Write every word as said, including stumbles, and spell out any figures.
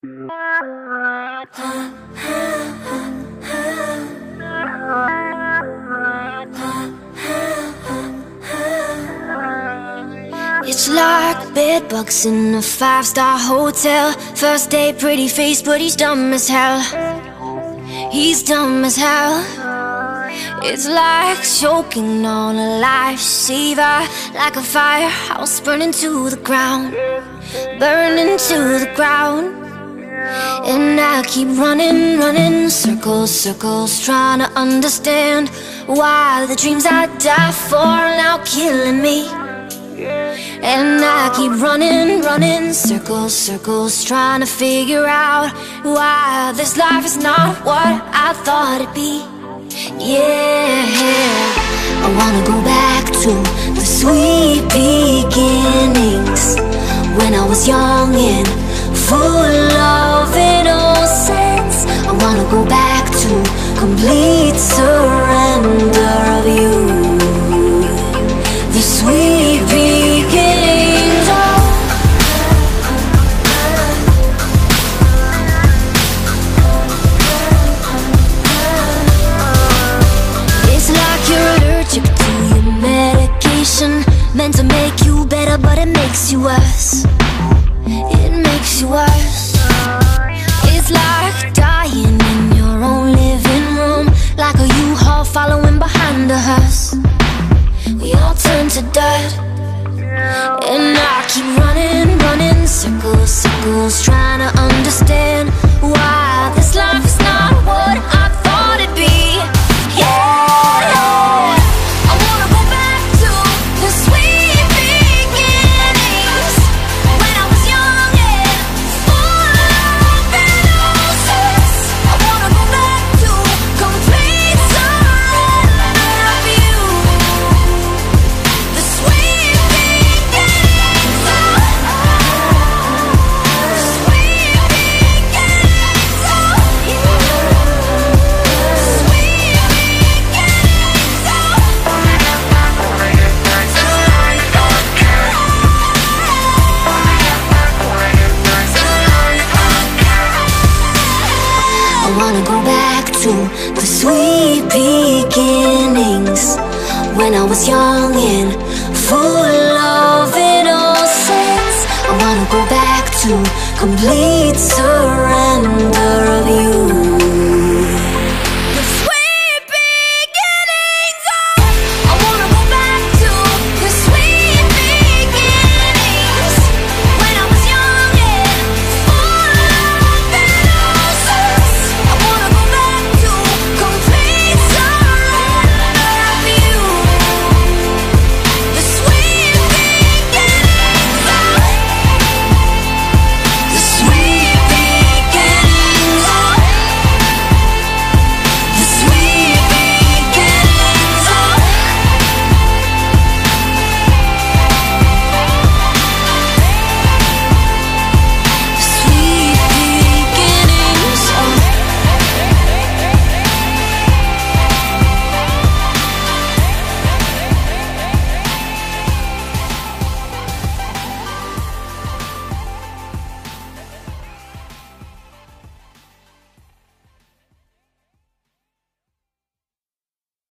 It's like bedbugs in a five-star hotel. First day, pretty face, but he's dumb as hell. He's dumb as hell. It's like choking on a lifesaver, like a firehouse burning to the ground, burning to the ground. And I keep running, running circles, circles, trying to understand why the dreams I die for are now killing me. And I keep running, running circles, circles, trying to figure out why this life is not what I thought it'd be. Yeah, I wanna go back to the sweet beginnings, when I was young and full of innocence. I wanna go back to complete surrender of you, the sweet beginnings. Oh. It's like you're allergic to your medication, meant to make you better, but it makes you worse. It makes you worse. It's like dying in your own living room, like a U-Haul following behind a hearse. We all turn to dirt. And I keep running, running circles, circles, trying to understand why this life is not what I thought it'd be. Yeah, I wanna go back to the sweet beginnings, when I was young and full of innocence. I wanna go back to complete surrender of you, the sweet beginnings. Oh, the sweet beginnings. Oh, the sweet beginnings. I wanna go back to the sweet beginnings, when I was young and full of innocence. I wanna go back to complete surrender.